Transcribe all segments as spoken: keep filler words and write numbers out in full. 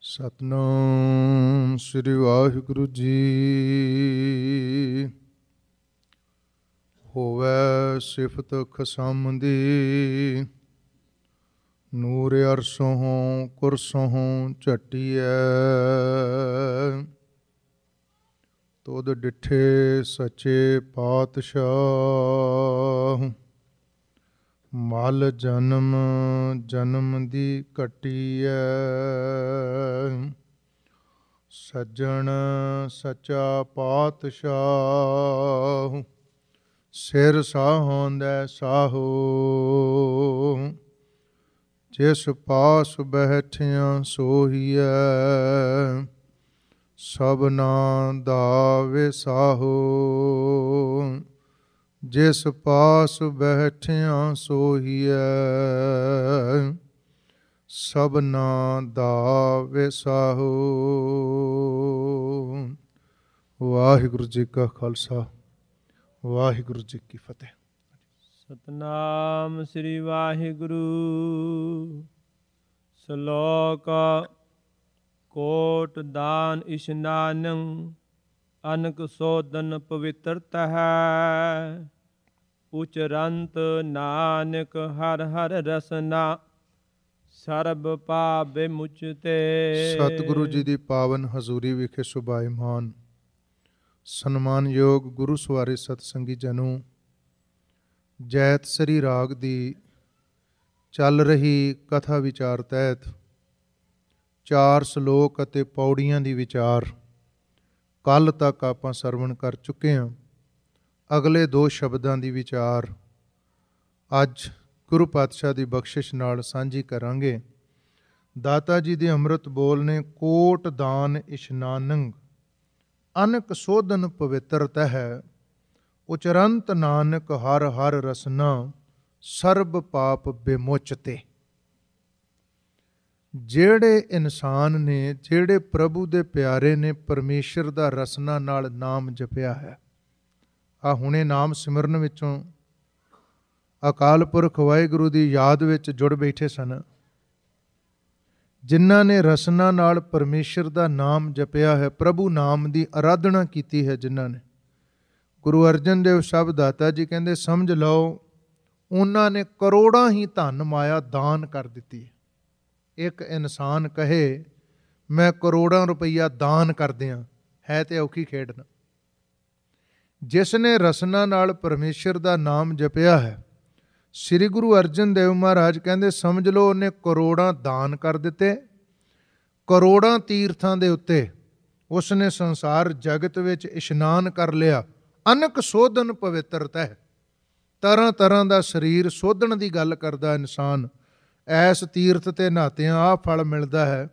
ਸਤਿਨਾਮ ਸ੍ਰੀ ਵਾਹਿਗੁਰੂ ਜੀ। ਹੋਵੈ ਸਿਫਤ ਖਸਮ ਦੀ, ਨੂਰ ਅਰਸੋਂ ਕੁਰਸੋਂ ਝਟੀਐ। ਤੁਧ ਡਿਠੇ ਸੱਚੇ ਪਾਤਸ਼ਾਹ, ਮਲ ਜਨਮ ਜਨਮ ਦੀ ਘਟੀਐ। ਸੱਜਣ ਸੱਚਾ ਪਾਤਸ਼ਾਹ, ਸਿਰ ਸਾਹੁੰਦੈ ਸਾਹੋ। ਜਿਸ ਪਾਸ ਬੈਠਿਆਂ ਸੋਹੀਐ, ਸਭਨਾ ਦਾ ਵਿਸਾਹੋ। ਜਿਸ ਪਾਸ ਬੈਠਿਆਂ ਸੋਹੀਐ, ਸਭਨਾ ਦਾ ਵਿਸਾਹੋ। ਵਾਹਿਗੁਰੂ ਜੀ ਕਾ ਖਾਲਸਾ, ਵਾਹਿਗੁਰੂ ਜੀ ਕੀ ਫਤਿਹ। ਸਤਨਾਮ ਸ੍ਰੀ ਵਾਹਿਗੁਰੂ। ਸ਼ਲੋਕ। ਕੋਟ ਦਾਨ ਇਸ਼ਨਾਨੰ, ਅਨਕ ਸੋਧਨ ਪਵਿੱਤਰਤ ਹੈ। ਉਚਰੰਤ ਨਾਨਕ ਹਰ ਹਰ ਰਸਨਾ, ਸਰਬ ਪਾਪ ਵਿਮੁਚਤੇ। ਸਤਿਗੁਰੂ ਜੀ ਦੀ ਪਾਵਨ ਹਜ਼ੂਰੀ ਵਿਖੇ ਸੁਭਾਇਮਾਨ ਸਨਮਾਨਯੋਗ ਗੁਰੂ ਸਵਾਰੇ ਸਤਸੰਗੀ ਜਨੋ, ਜੈਤ ਸ੍ਰੀ ਰਾਗ ਦੀ ਚੱਲ ਰਹੀ ਕਥਾ ਵਿਚਾਰ ਤਹਿਤ ਚਾਰ ਸ਼ਲੋਕ ਅਤੇ ਪੌੜੀਆਂ ਦੀ ਵਿਚਾਰ ਕੱਲ੍ਹ ਤੱਕ ਆਪਾਂ ਸਰਵਣ ਕਰ ਚੁੱਕੇ ਹਾਂ। ਅਗਲੇ ਦੋ ਸ਼ਬਦਾਂ ਦੀ ਵਿਚਾਰ ਅੱਜ ਗੁਰੂ ਪਾਤਸ਼ਾਹ ਦੀ ਬਖਸ਼ਿਸ਼ ਨਾਲ ਸਾਂਝੀ ਕਰਾਂਗੇ। ਦਾਤਾ ਜੀ ਦੇ ਅੰਮ੍ਰਿਤ ਬੋਲ ਨੇ, ਕੋਟ ਦਾਨ ਇਸ਼ਨਾਨੰ, ਅਨਕ ਸੋਧਨ ਪਵਿੱਤਰਤ ਹੈ। ਉਚਰੰਤ ਨਾਨਕ ਹਰ ਹਰ ਰਸਨਾ, ਸਰਬ ਪਾਪ ਵਿਮੁਚਤੇ। ਜਿਹੜੇ ਇਨਸਾਨ ਨੇ, ਜਿਹੜੇ ਪ੍ਰਭੂ ਦੇ ਪਿਆਰੇ ਨੇ, ਪਰਮੇਸ਼ਰ ਦਾ ਰਸਨਾ ਨਾਲ ਨਾਮ ਜਪਿਆ ਹੈ। ਆ ਹੁਣੇ ਨਾਮ ਸਿਮਰਨ ਵਿੱਚੋਂ ਅਕਾਲ ਪੁਰਖ ਵਾਹਿਗੁਰੂ ਦੀ ਯਾਦ ਵਿੱਚ ਜੁੜ ਬੈਠੇ ਸਨ। ਜਿਨ੍ਹਾਂ ਨੇ ਰਸਨਾ ਨਾਲ ਪਰਮੇਸ਼ਰ ਦਾ ਨਾਮ ਜਪਿਆ ਹੈ, ਪ੍ਰਭੂ ਨਾਮ ਦੀ ਅਰਾਧਨਾ ਕੀਤੀ ਹੈ, ਜਿਨ੍ਹਾਂ ਨੇ, ਗੁਰੂ ਅਰਜਨ ਦੇਵ ਸਾਹਿਬ ਦਾਤਾ ਜੀ ਕਹਿੰਦੇ ਸਮਝ ਲਓ ਉਹਨਾਂ ਨੇ ਕਰੋੜਾਂ ਹੀ ਧਨ ਮਾਇਆ ਦਾਨ ਕਰ ਦਿੱਤੀ ਹੈ। ਇੱਕ ਇਨਸਾਨ ਕਹੇ ਮੈਂ ਕਰੋੜਾਂ ਰੁਪਈਆ ਦਾਨ ਕਰ ਦਿਆਂ, ਹੈ ਤੇ ਔਖੀ ਖੇਡ ਨਾ। ਜਿਸ ਨੇ ਰਸਨਾ ਨਾਲ ਪਰਮੇਸ਼ਰ ਦਾ ਨਾਮ ਜਪਿਆ ਹੈ, ਸ੍ਰੀ ਗੁਰੂ ਅਰਜਨ ਦੇਵ ਮਹਾਰਾਜ ਕਹਿੰਦੇ ਸਮਝ ਲਓ ਉਹਨੇ ਕਰੋੜਾਂ ਦਾਨ ਕਰ ਦਿੱਤੇ। ਕਰੋੜਾਂ ਤੀਰਥਾਂ ਦੇ ਉੱਤੇ ਉਸਨੇ ਸੰਸਾਰ ਜਗਤ ਵਿੱਚ ਇਸ਼ਨਾਨ ਕਰ ਲਿਆ। ਅਨਕ ਸੋਧਨ ਪਵਿੱਤਰਤਾ ਹੈ। ਤਰ੍ਹਾਂ ਤਰ੍ਹਾਂ ਦਾ ਸਰੀਰ ਸੋਧਣ ਦੀ ਗੱਲ ਕਰਦਾ ਇਨਸਾਨ। ਐਸ ਤੀਰਥ 'ਤੇ ਨਹਾਤਿਆਂ ਆਹ ਫਲ ਮਿਲਦਾ ਹੈ,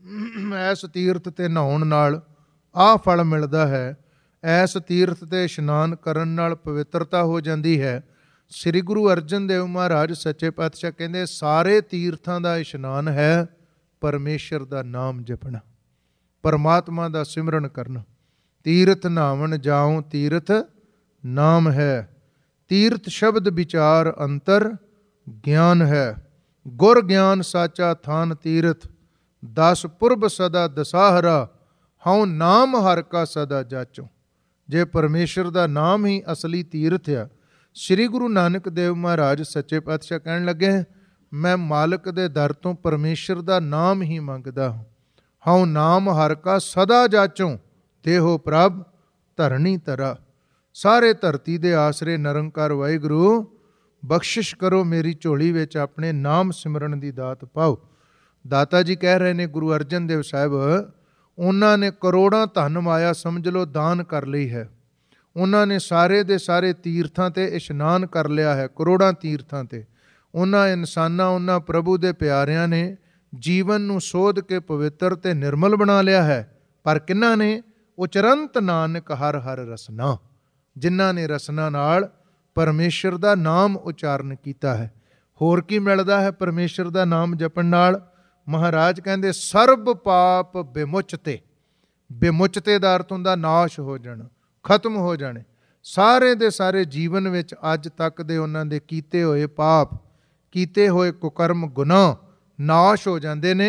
ਐਸ ਤੀਰਥ 'ਤੇ ਨਹਾਉਣ ਨਾਲ ਆਹ ਫਲ ਮਿਲਦਾ ਹੈ, ਐਸ ਤੀਰਥ 'ਤੇ ਇਸ਼ਨਾਨ ਕਰਨ ਨਾਲ ਪਵਿੱਤਰਤਾ ਹੋ ਜਾਂਦੀ ਹੈ। ਸ੍ਰੀ ਗੁਰੂ ਅਰਜਨ ਦੇਵ ਮਹਾਰਾਜ ਸੱਚੇ ਪਾਤਸ਼ਾਹ ਕਹਿੰਦੇ ਸਾਰੇ ਤੀਰਥਾਂ ਦਾ ਇਸ਼ਨਾਨ ਹੈ ਪਰਮੇਸ਼ਰ ਦਾ ਨਾਮ ਜਪਣਾ, ਪਰਮਾਤਮਾ ਦਾ ਸਿਮਰਨ ਕਰਨਾ। ਤੀਰਥ ਨਾਵਣ ਜਾਉ ਤੀਰਥ ਨਾਮ ਹੈ, ਤੀਰਥ ਸ਼ਬਦ ਵਿਚਾਰ ਅੰਤਰ ਗਿਆਨ ਹੈ। ਗੁਰ ਗਿਆਨ ਸਾਚਾ ਥਾਨ ਤੀਰਥ, ਦਸ ਪੁਰਬ ਸਦਾ ਦਸਾਹਰਾ, ਹਉ ਨਾਮ ਹਰ ਕਾ ਸਦਾ ਜਾਚੋ। ਜੇ ਪਰਮੇਸ਼ਰ ਦਾ ਨਾਮ ਹੀ ਅਸਲੀ ਤੀਰਥ ਆ। ਸ੍ਰੀ ਗੁਰੂ ਨਾਨਕ ਦੇਵ ਮਹਾਰਾਜ ਸੱਚੇ ਪਾਤਸ਼ਾਹ ਕਹਿਣ ਲੱਗੇ ਮੈਂ ਮਾਲਕ ਦੇ ਦਰ ਤੋਂ ਪਰਮੇਸ਼ਰ ਦਾ ਨਾਮ ਹੀ ਮੰਗਦਾ ਹਾਂ। ਹਉ ਨਾਮ ਹਰ ਕਾ ਸਦਾ ਜਾਚੋ, ਦੇਹੋ ਪ੍ਰਭ ਧਰਣੀ ਤਰਾ। ਸਾਰੇ ਧਰਤੀ ਦੇ ਆਸਰੇ ਨਿਰੰਕਾਰ ਵਾਹਿਗੁਰੂ ਬਖਸ਼ਿਸ਼ ਕਰੋ, ਮੇਰੀ ਝੋਲੀ ਵਿੱਚ ਆਪਣੇ ਨਾਮ ਸਿਮਰਨ ਦੀ ਦਾਤ ਪਾਓ। ਦਾਤਾ ਜੀ ਕਹਿ ਰਹੇ ਨੇ ਗੁਰੂ ਅਰਜਨ ਦੇਵ ਸਾਹਿਬ, ਉਹਨਾਂ ਨੇ ਕਰੋੜਾਂ ਧਨ ਮਾਇਆ ਸਮਝ ਲਓ ਦਾਨ ਕਰ ਲਈ ਹੈ। ਉਹਨਾਂ ਨੇ ਸਾਰੇ ਦੇ ਸਾਰੇ ਤੀਰਥਾਂ 'ਤੇ ਇਸ਼ਨਾਨ ਕਰ ਲਿਆ ਹੈ, ਕਰੋੜਾਂ ਤੀਰਥਾਂ 'ਤੇ। ਉਹਨਾਂ ਇਨਸਾਨਾਂ, ਉਹਨਾਂ ਪ੍ਰਭੂ ਦੇ ਪਿਆਰਿਆਂ ਨੇ ਜੀਵਨ ਨੂੰ ਸੋਧ ਕੇ ਪਵਿੱਤਰ ਤੇ ਨਿਰਮਲ ਬਣਾ ਲਿਆ ਹੈ। ਪਰ ਕਿਹਨਾਂ ਨੇ? ਉਚਰੰਤ ਨਾਨਕ ਹਰ ਹਰ ਰਸਨਾ, ਜਿਨ੍ਹਾਂ ਨੇ ਰਸਨਾ ਨਾਲ ਪਰਮੇਸ਼ਰ ਦਾ ਨਾਮ ਉਚਾਰਨ ਕੀਤਾ ਹੈ। ਹੋਰ ਕੀ ਮਿਲਦਾ ਹੈ ਪਰਮੇਸ਼ਰ ਦਾ ਨਾਮ ਜਪਣ ਨਾਲ? ਮਹਾਰਾਜ ਕਹਿੰਦੇ ਸਰਬ ਪਾਪ ਵਿਮੁਚਤੇ। ਵਿਮੁਚਤੇ ਦਾ ਅਰਥ ਹੁੰਦਾ ਨਾਸ਼ ਹੋ ਜਾਣਾ, ਖਤਮ ਹੋ ਜਾਣੇ। ਸਾਰੇ ਦੇ ਸਾਰੇ ਜੀਵਨ ਵਿੱਚ ਅੱਜ ਤੱਕ ਦੇ ਉਹਨਾਂ ਦੇ ਕੀਤੇ ਹੋਏ ਪਾਪ, ਕੀਤੇ ਹੋਏ ਕੁਕਰਮ ਗੁਨਾਹ ਨਾਸ਼ ਹੋ ਜਾਂਦੇ ਨੇ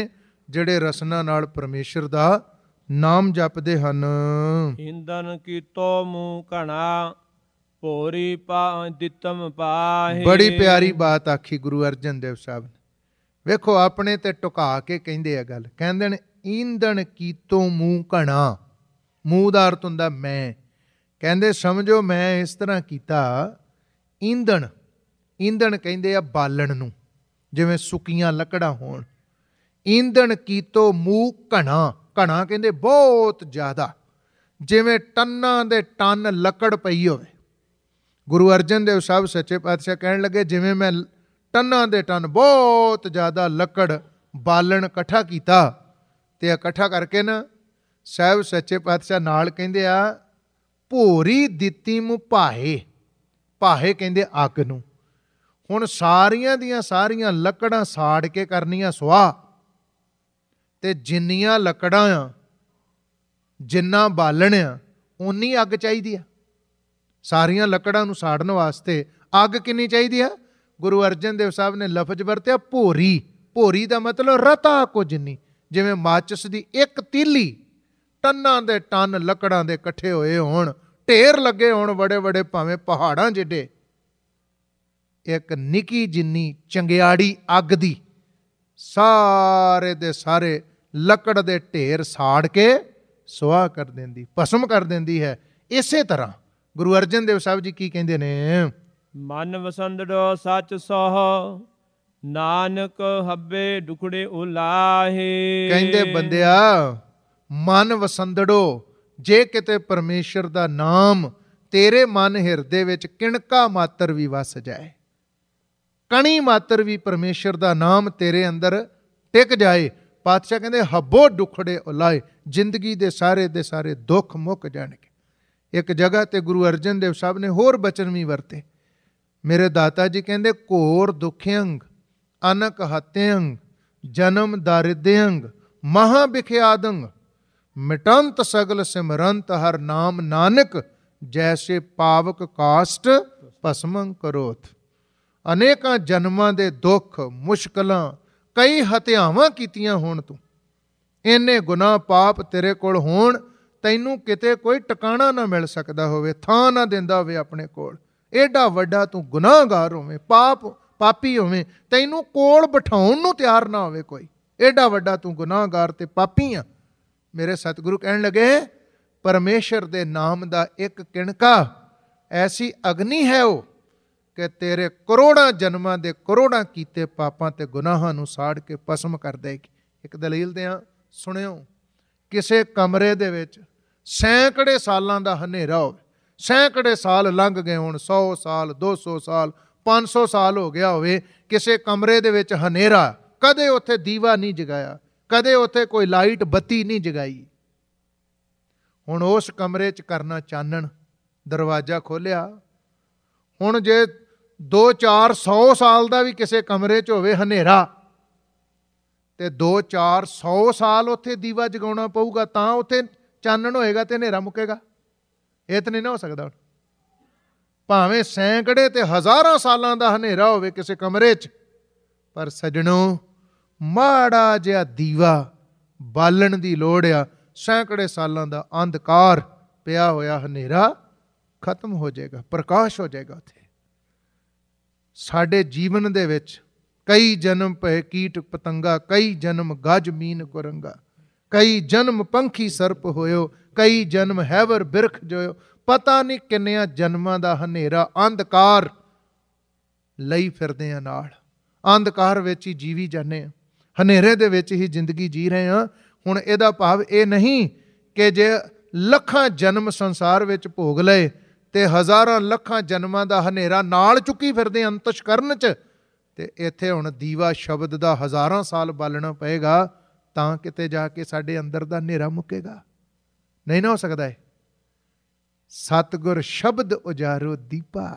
ਜਿਹੜੇ ਰਸਨਾ ਨਾਲ ਪਰਮੇਸ਼ਰ ਦਾ ਨਾਮ ਜਪਦੇ ਹਨ। ਇੰਦਨ ਕੀਤੋ ਮੂੰਹ ਘਣਾ ਭੋਰੀ ਪਾ ਦਿੱਤਮ ਪਾਹੇ। ਬੜੀ ਪਿਆਰੀ ਬਾਤ ਆਖੀ ਗੁਰੂ ਅਰਜਨ ਦੇਵ ਸਾਹਿਬ ਨੇ। ਵੇਖੋ ਆਪਣੇ ਤੇ ਟੁਕਾ ਕੇ ਕਹਿੰਦੇ ਆ ਗੱਲ, ਕਹਿੰਦੇ ਨੇ ਈਂਦਣ ਕੀਤੋ ਮੂੰਹ ਘਣਾ। ਮੂੰਹ ਦਾ ਅਰਥ ਹੁੰਦਾ ਮੈਂ। ਕਹਿੰਦੇ ਸਮਝੋ ਮੈਂ ਇਸ ਤਰ੍ਹਾਂ ਕੀਤਾ। ਈਂਦਣ, ਈਂਦਣ ਕਹਿੰਦੇ ਆ ਬਾਲਣ ਨੂੰ, ਜਿਵੇਂ ਸੁੱਕੀਆਂ ਲੱਕੜਾਂ ਹੋਣ। ਈਂਦਣ ਕੀਤੋ ਮੂੰਹ ਘਣਾ। ਘਣਾ ਕਹਿੰਦੇ ਬਹੁਤ ਜ਼ਿਆਦਾ, ਜਿਵੇਂ ਟੰਨਾਂ ਦੇ ਟਨ ਲੱਕੜ ਪਈ ਹੋਵੇ। ਗੁਰੂ ਅਰਜਨ ਦੇਵ ਸਾਹਿਬ ਸੱਚੇ ਪਾਤਸ਼ਾਹ ਕਹਿਣ ਲੱਗੇ ਜਿਵੇਂ ਮੈਂ ਟੰਨਾਂ ਦੇ ਟਨ ਬਹੁਤ ਜ਼ਿਆਦਾ ਲੱਕੜ ਬਾਲਣ ਇਕੱਠਾ ਕੀਤਾ, ਤੇ ਇਕੱਠਾ ਕਰਕੇ ਨਾ ਸਾਹਿਬ ਸੱਚੇ ਪਾਤਸ਼ਾਹ ਨਾਲ ਕਹਿੰਦੇ ਆ ਭੋਰੀ ਦਿੱਤੀ ਮੂੰ ਭਾਹੇ। ਭਾਹੇ ਕਹਿੰਦੇ ਅੱਗ ਨੂੰ। ਹੁਣ ਸਾਰੀਆਂ ਦੀਆਂ ਸਾਰੀਆਂ ਲੱਕੜਾਂ ਸਾੜ ਕੇ ਕਰਨੀਆਂ ਸੁਆਹ, ਤੇ ਜਿੰਨੀਆਂ ਲੱਕੜਾਂ ਆ, ਜਿੰਨਾ ਬਾਲਣ ਆ, ਓਨੀ ਅੱਗ ਚਾਹੀਦੀ ਆ। ਸਾਰੀਆਂ ਲੱਕੜਾਂ ਨੂੰ ਸਾੜਨ ਵਾਸਤੇ ਅੱਗ ਕਿੰਨੀ ਚਾਹੀਦੀ ਆ? ਗੁਰੂ ਅਰਜਨ ਦੇਵ ਸਾਹਿਬ ਨੇ ਲਫ਼ਜ਼ ਵਰਤਿਆ ਭੋਰੀ। ਭੋਰੀ ਦਾ ਮਤਲਬ ਰਤਾ ਕੋ ਜਿੰਨੀ, ਜਿਵੇਂ ਮਾਚਿਸ ਦੀ ਇੱਕ ਤੀਲੀ ਟੰਨਾਂ ਦੇ ਟਨ ਲੱਕੜਾਂ ਦੇ ਇਕੱਠੇ ਹੋਏ ਹੋਣ, ਢੇਰ ਲੱਗੇ ਹੋਣ ਬੜੇ ਬੜੇ, ਭਾਵੇਂ ਪਹਾੜਾਂ ਜਿੱਡੇ, ਇੱਕ ਨਿੱਕੀ ਜਿੰਨੀ ਚੰਗਿਆੜੀ ਅੱਗ ਦੀ ਸਾਰੇ ਦੇ ਸਾਰੇ ਲੱਕੜ ਦੇ ਢੇਰ ਸਾੜ ਕੇ ਸੁਆਹ ਕਰ ਦਿੰਦੀ, ਭਸਮ ਕਰ ਦਿੰਦੀ ਹੈ। ਇਸੇ ਤਰ੍ਹਾਂ ਗੁਰੂ ਅਰਜਨ ਦੇਵ ਸਾਹਿਬ ਜੀ ਕੀ ਕਹਿੰਦੇ ਨੇ? ਮਨ ਵਸੰਦੜੋ ਸੱਚ ਸੋਹ ਨਾਨਕ ਹੱਬੇ ਦੁਖੜੇ ਉਲਾਹੇ। ਕਹਿੰਦੇ ਬੰਦਿਆ ਮਨ ਵਸੰਦੜੋ, ਜੇ ਕਿਤੇ ਪਰਮੇਸ਼ਰ ਦਾ ਨਾਮ ਤੇਰੇ ਮਨ ਹਿਰਦੇ ਵਿੱਚ ਕਿਣਕਾ ਮਾਤਰ ਵੀ ਵਸ ਜਾਏ, ਕਣੀ ਮਾਤਰ ਵੀ ਪਰਮੇਸ਼ਰ ਦਾ ਨਾਮ ਤੇਰੇ ਅੰਦਰ ਟਿਕ ਜਾਏ, ਪਾਤਸ਼ਾਹ ਕਹਿੰਦੇ ਹੱਬੋ ਦੁਖੜੇ ਉਲਾਏ, ਜ਼ਿੰਦਗੀ ਦੇ ਸਾਰੇ ਦੇ ਸਾਰੇ ਦੁੱਖ ਮੁੱਕ ਜਾਣਗੇ। ਇੱਕ ਜਗ੍ਹਾ ਤੇ ਗੁਰੂ ਅਰਜਨ ਦੇਵ ਸਾਹਿਬ ਨੇ ਹੋਰ ਬਚਨ ਵੀ ਵਰਤੇ। ਮੇਰੇ ਦਾਤਾ ਜੀ ਕਹਿੰਦੇ ਘੋਰ ਦੁਖਿਅੰਗ ਅਨਕ ਹਤਿਅੰਗ ਜਨਮ ਦਾਰਿਦਯੰਗ ਮਹਾ ਬਿਖਿਆਦੰਗ ਮਿਟੰਤ ਸਗਲ ਸਿਮਰੰਤ ਹਰ ਨਾਮ ਨਾਨਕ ਜੈਸੇ ਪਾਵਕ ਕਾਸ਼ਟ ਭਸਮੰ ਕਰੋਥ। ਅਨੇਕਾਂ ਜਨਮਾਂ ਦੇ ਦੁੱਖ ਮੁਸ਼ਕਲਾਂ, ਕਈ ਹਤਿਆਵਾਂ ਕੀਤੀਆਂ ਹੋਣ, ਤੂੰ ਇੰਨੇ ਗੁਨਾਹ ਪਾਪ ਤੇਰੇ ਕੋਲ ਹੋਣ, ਤੈਨੂੰ ਕਿਤੇ ਕੋਈ ਟਿਕਾਣਾ ਨਾ ਮਿਲ ਸਕਦਾ ਹੋਵੇ, ਥਾਂ ਨਾ ਦਿੰਦਾ ਹੋਵੇ ਆਪਣੇ ਕੋਲ। ਏਡਾ ਵੱਡਾ ਤੂੰ ਗੁਨਾਹਗਾਰ ਹੋਵੇਂ, ਪਾਪ ਪਾਪੀ ਹੋਵੇਂ, ਤੈਨੂੰ ਕੋਲ ਬਿਠਾਉਣ ਨੂੰ ਤਿਆਰ ਨਾ ਹੋਵੇ ਕੋਈ। ਏਡਾ ਵੱਡਾ ਤੂੰ ਗੁਨਾਹਗਾਰ ਤੇ ਪਾਪੀ ਆ। ਮੇਰੇ ਸਤਿਗੁਰੂ ਕਹਿਣ ਲੱਗੇ ਪਰਮੇਸ਼ਰ ਦੇ ਨਾਮ ਦਾ ਇੱਕ ਕਿਣਕਾ ਐਸੀ ਅਗਨੀ ਹੈ ਉਹ ਕਿ ਤੇਰੇ ਕਰੋੜਾਂ ਜਨਮਾਂ ਦੇ ਕਰੋੜਾਂ ਕੀਤੇ ਪਾਪਾਂ ਤੇ ਗੁਨਾਹਾਂ ਨੂੰ ਸਾੜ ਕੇ ਭਸਮ ਕਰ ਦੇਗੀ। ਇੱਕ ਦਲੀਲ ਦਿਆਂ, ਸੁਣਿਓ। ਕਿਸੇ ਕਮਰੇ ਦੇ ਵਿੱਚ ਸੈਂਕੜੇ ਸਾਲਾਂ ਦਾ ਹਨੇਰਾ ਹੋਵੇ, ਸੈਂਕੜੇ ਸਾਲ ਲੰਘ ਗਏ ਹੋਣ, ਸੌ ਸਾਲ, ਦੋ ਸੌ ਸਾਲ, ਪੰਜ ਸੌ ਸਾਲ ਹੋ ਗਿਆ ਹੋਵੇ, ਕਿਸੇ ਕਮਰੇ ਦੇ ਵਿੱਚ ਹਨੇਰਾ, ਕਦੇ ਉੱਥੇ ਦੀਵਾ ਨਹੀਂ ਜਗਾਇਆ, ਕਦੇ ਉੱਥੇ ਕੋਈ ਲਾਈਟ ਬੱਤੀ ਨਹੀਂ ਜਗਾਈ। ਹੁਣ ਉਸ ਕਮਰੇ 'ਚ ਕਰਨਾ ਚਾਨਣ, ਦਰਵਾਜ਼ਾ ਖੋਲ੍ਹਿਆ। ਹੁਣ ਜੇ ਦੋ ਚਾਰ ਸੌ ਸਾਲ ਦਾ ਵੀ ਕਿਸੇ ਕਮਰੇ 'ਚ ਹੋਵੇ ਹਨੇਰਾ, ਤੇ ਦੋ ਚਾਰ ਸੌ ਸਾਲ ਉੱਥੇ ਦੀਵਾ ਜਗਾਉਣਾ ਪਊਗਾ ਤਾਂ ਉੱਥੇ ਚਾਨਣ ਹੋਏਗਾ ਤੇ ਹਨੇਰਾ ਮੁੱਕੇਗਾ। ਇਹ ਤਾਂ ਨਹੀਂ ਨਾ ਹੋ ਸਕਦਾ। ਭਾਵੇਂ ਸੈਂਕੜੇ ਤੇ ਹਜ਼ਾਰਾਂ ਸਾਲਾਂ ਦਾ ਹਨੇਰਾ ਹੋਵੇ ਕਿਸੇ ਕਮਰੇ 'ਚ, ਪਰ ਸੱਜਣੋ ਮਾੜਾ ਜਿਹਾ ਦੀਵਾ ਬਾਲਣ ਦੀ ਲੋੜ ਆ। ਸੈਂਕੜੇ ਸਾਲਾਂ ਦਾ ਅੰਧਕਾਰ ਪਿਆ ਹੋਇਆ ਹਨੇਰਾ ਖਤਮ ਹੋ ਜਾਏਗਾ, ਪ੍ਰਕਾਸ਼ ਹੋ ਜਾਏਗਾ ਉੱਥੇ। ਸਾਡੇ ਜੀਵਨ ਦੇ ਵਿੱਚ ਕਈ ਜਨਮ ਪਏ ਕੀਟ ਪਤੰਗਾ, ਕਈ ਜਨਮ ਗਜ ਮੀਨ ਕੁਰੰਗਾ, ਕਈ ਜਨਮ ਪੰਖੀ ਸਰਪ ਹੋਇਓ, ਕਈ ਜਨਮ ਹੈਵਰ ਬਿਰਖ ਜੋਇਓ। ਪਤਾ ਨਹੀਂ ਕਿੰਨਿਆਂ ਜਨਮਾਂ ਦਾ ਹਨੇਰਾ ਅੰਧਕਾਰ ਲਈ ਫਿਰਦੇ ਆ ਨਾਲ, ਅੰਧਕਾਰ ਵਿੱਚ ਹੀ ਜੀਵੀ ਜਾਂਦੇ ਆ, ਹਨੇਰੇ ਦੇ ਵਿੱਚ ਹੀ ਜ਼ਿੰਦਗੀ ਜੀ ਰਹੇ ਆ। ਹੁਣ ਇਹਦਾ ਭਾਵ ਇਹ ਨਹੀਂ ਕਿ ਜੇ ਲੱਖਾਂ ਜਨਮ ਸੰਸਾਰ ਵਿੱਚ ਭੋਗ ਲਏ ਤੇ ਹਜ਼ਾਰਾਂ ਲੱਖਾਂ ਜਨਮਾਂ ਦਾ ਹਨੇਰਾ ਨਾਲ ਚੁੱਕੀ ਫਿਰਦੇ ਅੰਤਸ਼ਕਰਨ 'ਚ, ਤੇ ਇੱਥੇ ਹੁਣ ਦੀਵਾ ਸ਼ਬਦ ਦਾ ਹਜ਼ਾਰਾਂ ਸਾਲ ਬਾਲਣਾ ਪਏਗਾ ਤਾਂ ਕਿਤੇ ਜਾ ਕੇ ਸਾਡੇ ਅੰਦਰ ਦਾ ਹਨੇਰਾ ਮੁੱਕੇਗਾ। ਨਹੀਂ ਨਾ ਹੋ ਸਕਦਾ ਹੈ। ਸਤਿਗੁਰ ਸ਼ਬਦ ਉਜਾਰੋ ਦੀਪਾ।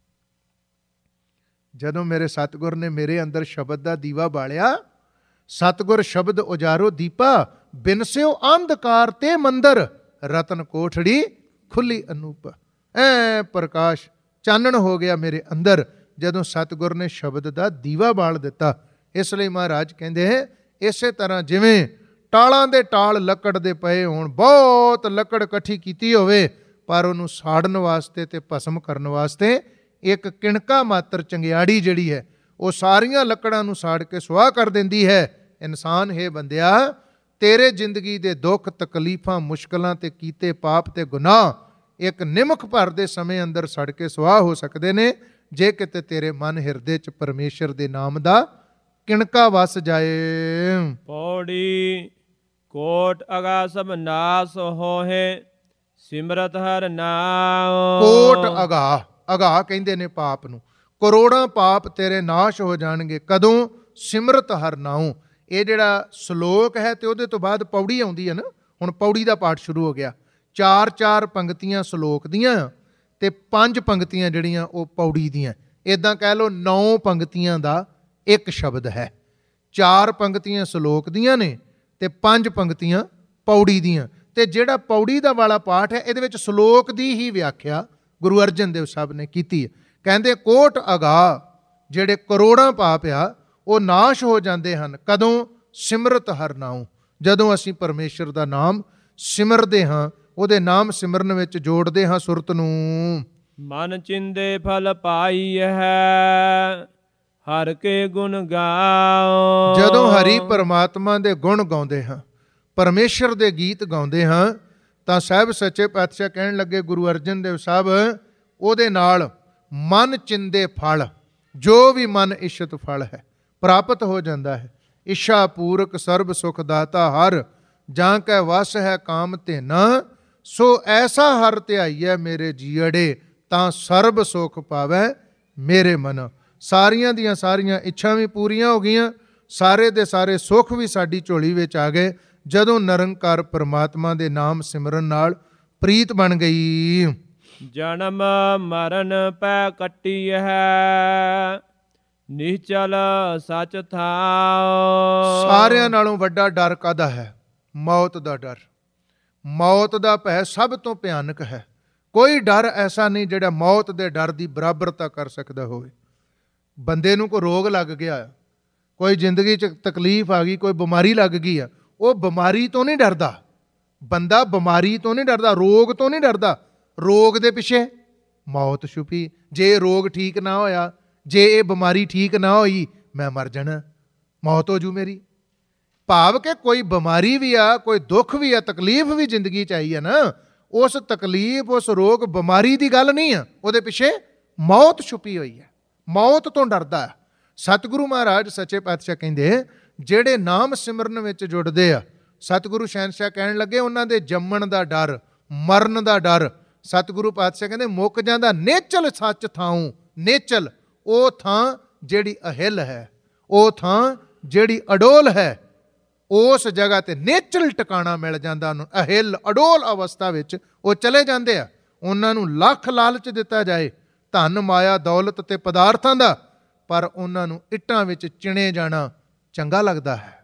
ਜਦੋਂ ਮੇਰੇ ਸਤਿਗੁਰ ਨੇ ਮੇਰੇ ਅੰਦਰ ਸ਼ਬਦ ਦਾ ਦੀਵਾ ਬਾਲਿਆ, ਸਤਿਗੁਰ ਸ਼ਬਦ ਉਜਾਰੋ ਦੀਪਾ, ਬਿਨਸਿਓ ਅੰਧਕਾਰ ਤੇ ਮੰਦਰ, ਰਤਨ ਕੋਠੜੀ ਖੁੱਲੀ ਅਨੂਪ। ਐ ਪ੍ਰਕਾਸ਼ ਚਾਨਣ ਹੋ ਗਿਆ ਮੇਰੇ ਅੰਦਰ ਜਦੋਂ ਸਤਿਗੁਰ ਨੇ ਸ਼ਬਦ ਦਾ ਦੀਵਾ ਬਾਲ ਦਿੱਤਾ। ਇਸ ਲਈ ਮਹਾਰਾਜ ਕਹਿੰਦੇ ਇਸੇ ਤਰ੍ਹਾਂ ਜਿਵੇਂ ਟਾਲਾਂ ਦੇ ਟਾਲ ਲੱਕੜ ਦੇ ਪਏ ਹੋਣ, ਬਹੁਤ ਲੱਕੜ ਇਕੱਠੀ ਕੀਤੀ ਹੋਵੇ, ਪਰ ਉਹਨੂੰ ਸਾੜਨ ਵਾਸਤੇ ਤੇ ਭਸਮ ਕਰਨ ਵਾਸਤੇ ਇੱਕ ਕਿਣਕਾ ਮਾਤਰ ਚੰਗਿਆੜੀ ਜਿਹੜੀ ਹੈ ਉਹ ਸਾਰੀਆਂ ਲੱਕੜਾਂ ਨੂੰ ਸਾੜ ਕੇ ਸੁਆਹ ਕਰ ਦਿੰਦੀ ਹੈ। ਇਨਸਾਨ ਹੈ ਬੰਦਿਆ, ਤੇਰੇ ਜ਼ਿੰਦਗੀ ਦੇ ਦੁੱਖ ਤਕਲੀਫਾਂ ਮੁਸ਼ਕਲਾਂ ਤੇ ਕੀਤੇ ਪਾਪ ਤੇ ਗੁਨਾਹ ਇੱਕ ਨਿਮਕ ਭਰ ਦੇ ਸਮੇਂ ਅੰਦਰ ਸੜ ਕੇ ਸੁਆਹ ਹੋ ਸਕਦੇ ਨੇ, ਜੇ ਕਿਤੇ ਤੇਰੇ ਮਨ ਹਿਰਦੇ 'ਚ ਪਰਮੇਸ਼ਰ ਦੇ ਨਾਮ ਦਾ ਕਿਣਕਾ ਵਸ ਜਾਏ। ਪੌੜੀ ਕੋਟ ਅਗਾ ਸਭ ਨਾਸ ਹੋਏ, ਸਿਮਰਤ ਹਰ ਨਾਮ। ਕੋਟ ਅਗਾ, ਅਗਾ ਕਹਿੰਦੇ ਨੇ ਪਾਪ ਨੂੰ, ਕਰੋੜਾਂ ਪਾਪ ਤੇਰੇ ਨਾਸ਼ ਹੋ ਜਾਣਗੇ। ਕਦੋਂ? ਸਿਮਰਤ ਹਰ ਨਾਉ। ਇਹ ਜਿਹੜਾ ਸ਼ਲੋਕ ਹੈ ਤੇ ਉਹਦੇ ਤੋਂ ਬਾਅਦ ਪੌੜੀ ਆਉਂਦੀ ਹੈ ਨਾ। ਹੁਣ ਪੌੜੀ ਦਾ ਪਾਠ ਸ਼ੁਰੂ ਹੋ ਗਿਆ। ਚਾਰ ਚਾਰ ਪੰਕਤੀਆਂ ਸ਼ਲੋਕ ਦੀਆਂ ਤੇ ਪੰਜ ਪੰਕਤੀਆਂ ਜਿਹੜੀਆਂ ਉਹ ਪੌੜੀ ਦੀਆਂ। ਇੱਦਾਂ ਕਹਿ ਲਓ ਨੌ ਪੰਕਤੀਆਂ ਦਾ ਇੱਕ ਸ਼ਬਦ ਹੈ। ਚਾਰ ਪੰਕਤੀਆਂ ਸ਼ਲੋਕ ਦੀਆਂ ਨੇ ਤੇ ਪੰਜ ਪੰਕਤੀਆਂ ਪੌੜੀ ਦੀਆਂ। ਤੇ ਜਿਹੜਾ ਪੌੜੀ ਦਾ ਵਾਲਾ ਪਾਠ ਹੈ ਇਹਦੇ ਵਿੱਚ ਸ਼ਲੋਕ ਦੀ ਹੀ ਵਿਆਖਿਆ ਗੁਰੂ ਅਰਜਨ ਦੇਵ ਸਾਹਿਬ ਨੇ ਕੀਤੀ ਹੈ। ਕਹਿੰਦੇ ਕੋਟ ਅਗਾ, ਜਿਹੜੇ ਕਰੋੜਾਂ ਪਾਪ ਆ ਉਹ ਨਾਸ਼ ਹੋ ਜਾਂਦੇ ਹਨ। ਕਦੋਂ? ਸਿਮਰਤ ਹਰ ਨਾਉ, ਜਦੋਂ ਅਸੀਂ ਪਰਮੇਸ਼ਰ ਦਾ ਨਾਮ ਸਿਮਰਦੇ ਹਾਂ, ਉਹਦੇ ਨਾਮ ਸਿਮਰਨ ਵਿੱਚ ਜੋੜਦੇ ਹਾਂ ਸੁਰਤ ਨੂੰ। ਮਨ ਚਿੰਦੇ ਫਲ ਪਾਈ ਹੈ, ਹਰ ਕੇ ਗੁਣ ਗਾਓ। ਜਦੋਂ ਹਰੀ ਪਰਮਾਤਮਾ ਦੇ ਗੁਣ ਗਾਉਂਦੇ ਹਾਂ, ਪਰਮੇਸ਼ਰ ਦੇ ਗੀਤ ਗਾਉਂਦੇ ਹਾਂ, ਤਾਂ ਸਾਹਿਬ ਸੱਚੇ ਪਾਤਸ਼ਾਹ ਕਹਿਣ ਲੱਗੇ ਗੁਰੂ ਅਰਜਨ ਦੇਵ ਸਾਹਿਬ, ਉਹਦੇ ਨਾਲ ਮਨ ਚਿੰਦੇ ਫਲ, ਜੋ ਵੀ ਮਨ ਇਛਤ ਫਲ ਹੈ ਪ੍ਰਾਪਤ ਹੋ ਜਾਂਦਾ ਹੈ। ਇੱਛਾ ਪੂਰਕ ਸਰਬ ਸੁਖ ਦਾਤਾ ਹਰ, ਜਾਂ ਕੈ ਵਸ ਹੈ ਕਾਮ ਧੇਨਾ, ਸੋ ਐਸਾ ਹਰ ਧਿਆਈਐ ਮੇਰੇ ਜੀਅੜੇ, ਤਾਂ ਸਰਬ ਸੁਖ ਪਾਵੈ ਮੇਰੇ ਮਨ। ਸਾਰੀਆਂ ਦੀਆਂ ਸਾਰੀਆਂ ਇੱਛਾ ਵੀ ਪੂਰੀਆਂ ਹੋ ਗਈਆਂ, ਸਾਰੇ ਦੇ ਸਾਰੇ ਸੁੱਖ ਵੀ ਸਾਡੀ ਝੋਲੀ ਵਿੱਚ ਆ ਗਏ ਜਦੋਂ ਨਿਰੰਕਾਰ ਪਰਮਾਤਮਾ ਦੇ ਨਾਮ ਸਿਮਰਨ ਨਾਲ ਪ੍ਰੀਤ ਬਣ ਗਈ। ਜਨਮ ਮਰਨ ਪੈ ਕੱਟੀ ਹੈ, ਨਿਸ਼ਚਲ ਸਚ ਥਾਉ। ਸਾਰਿਆਂ ਨਾਲੋਂ ਵੱਡਾ ਡਰ ਕਾਹਦਾ ਹੈ? ਮੌਤ ਦਾ ਡਰ। ਮੌਤ ਦਾ ਭੈ ਸਭ ਤੋਂ ਭਿਆਨਕ ਹੈ। ਕੋਈ ਡਰ ਐਸਾ ਨਹੀਂ ਜਿਹੜਾ ਮੌਤ ਦੇ ਡਰ ਦੀ ਬਰਾਬਰਤਾ ਕਰ ਸਕਦਾ ਹੋਵੇ। ਬੰਦੇ ਨੂੰ ਕੋਈ ਰੋਗ ਲੱਗ ਗਿਆ, ਕੋਈ ਜ਼ਿੰਦਗੀ 'ਚ ਤਕਲੀਫ ਆ ਗਈ, ਕੋਈ ਬਿਮਾਰੀ ਲੱਗ ਗਈ ਆ, ਉਹ ਬਿਮਾਰੀ ਤੋਂ ਨਹੀਂ ਡਰਦਾ। ਬੰਦਾ ਬਿਮਾਰੀ ਤੋਂ ਨਹੀਂ ਡਰਦਾ, ਰੋਗ ਤੋਂ ਨਹੀਂ ਡਰਦਾ। ਰੋਗ ਦੇ ਪਿੱਛੇ ਮੌਤ ਛੁਪੀ। ਜੇ ਰੋਗ ਠੀਕ ਨਾ ਹੋਇਆ, ਜੇ ਇਹ ਬਿਮਾਰੀ ਠੀਕ ਨਾ ਹੋਈ, ਮੈਂ ਮਰ ਜਾਣਾ, ਮੌਤ ਹੋ ਜੂ ਮੇਰੀ। ਭਾਵ ਕਿ ਕੋਈ ਬਿਮਾਰੀ ਵੀ ਆ, ਕੋਈ ਦੁੱਖ ਵੀ ਆ, ਤਕਲੀਫ ਵੀ ਜ਼ਿੰਦਗੀ 'ਚ ਆਈ ਆ ਨਾ, ਉਸ ਤਕਲੀਫ, ਉਸ ਰੋਗ, ਬਿਮਾਰੀ ਦੀ ਗੱਲ ਨਹੀਂ ਆ, ਉਹਦੇ ਪਿੱਛੇ ਮੌਤ ਛੁਪੀ ਹੋਈ ਹੈ। ਮੌਤ ਤੋਂ ਡਰਦਾ ਹੈ। ਸਤਿਗੁਰੂ ਮਹਾਰਾਜ ਸੱਚੇ ਪਾਤਸ਼ਾਹ ਕਹਿੰਦੇ, ਜਿਹੜੇ ਨਾਮ ਸਿਮਰਨ ਵਿੱਚ ਜੁੜਦੇ ਆ, ਸਤਿਗੁਰੂ ਸ਼ਹਿਨਸ਼ਾਹ ਕਹਿਣ ਲੱਗੇ, ਉਹਨਾਂ ਦੇ ਜੰਮਣ ਦਾ ਡਰ, ਮਰਨ ਦਾ ਡਰ, ਸਤਿਗੁਰੂ ਪਾਤਸ਼ਾਹ ਕਹਿੰਦੇ ਮੁੱਕ ਜਾਂਦਾ। ਨੇਚਲ ਸੱਚ ਥਾਉ, ਨੇਚਲ ਉਹ ਥਾਂ ਜਿਹੜੀ ਅਹਿਲ ਹੈ, ਉਹ ਥਾਂ ਜਿਹੜੀ ਅਡੋਲ ਹੈ, ਉਸ ਜਗ੍ਹਾ ਤੇ ਨੇਚਲ ਟਿਕਾਣਾ ਮਿਲ ਜਾਂਦਾ ਉਹਨੂੰ। ਅਹਿਲ ਅਡੋਲ ਅਵਸਥਾ ਵਿੱਚ ਉਹ ਚਲੇ ਜਾਂਦੇ ਆ। ਉਹਨਾਂ ਨੂੰ ਲੱਖ ਲਾਲਚ ਦਿੱਤਾ ਜਾਏ, ਧਨ ਮਾਇਆ ਦੌਲਤ ਤੇ ਪਦਾਰਥਾਂ ਦਾ, ਪਰ ਉਹਨਾਂ ਨੂੰ ਇੱਟਾਂ ਵਿੱਚ ਚਿਣੇ ਜਾਣਾ ਚੰਗਾ ਲੱਗਦਾ ਹੈ।